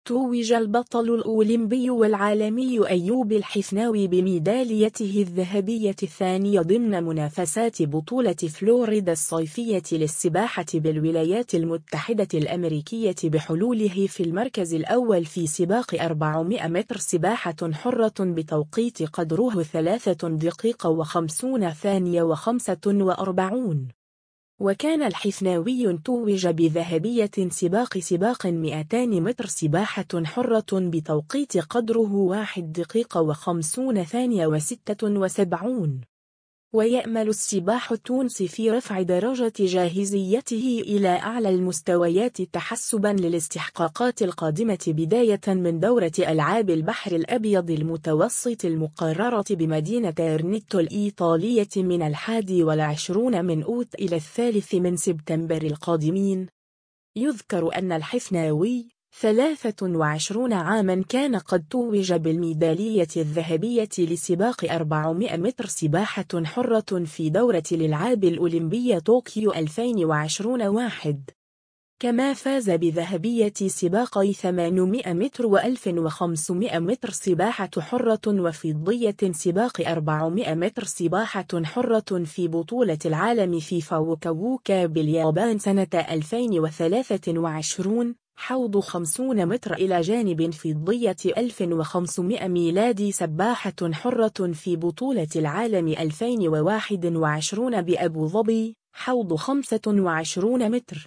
توج البطل الأولمبي والعالمي أيوب الحفناوي بميداليته الذهبية الثانية ضمن منافسات بطولة فلوريدا الصيفية للسباحة بالولايات المتحدة الأمريكية بحلوله في المركز الأول في سباق 400 متر سباحة حرة بتوقيت قدره 3 دقيقة و50 ثانية و45. وكان الحفناوي توج بذهبية سباق 200 متر سباحة حرة بتوقيت قدره 1 دقيقة و50 ثانية و76. ويأمل السباح التونسي في رفع درجة جاهزيته إلى أعلى المستويات تحسبا للاستحقاقات القادمة بداية من دورة ألعاب البحر الأبيض المتوسط المقررة بمدينة إرنيتو الإيطالية من 21 من أوت إلى 3 من سبتمبر القادمين. يذكر أن الحفناوي 23 عاما كان قد توج بالميدالية الذهبية لسباق 400 متر سباحة حرة في دورة الألعاب الأولمبية طوكيو 2021. كما فاز بذهبية سباقي 800 متر و1500 متر سباحة حرة وفضية سباق 400 متر سباحة حرة في بطولة العالم في فوكووكا باليابان سنة 2023 حوض 50 متر إلى جانب فضية 1500 ميلادي سباحة حرة في بطولة العالم 2021 بأبو ظبي حوض 25 متر.